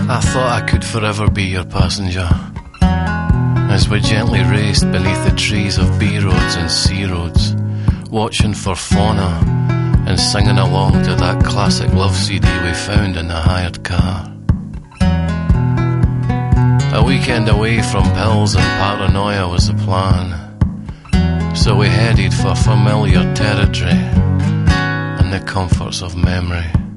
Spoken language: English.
I thought I could forever be your passenger, as we gently raced beneath the trees of B roads and C roads, watching for fauna and singing along to that classic love CD we found in the hired car. A weekend away from pills and paranoia was the plan, so we headed for familiar territory and the comforts of memory.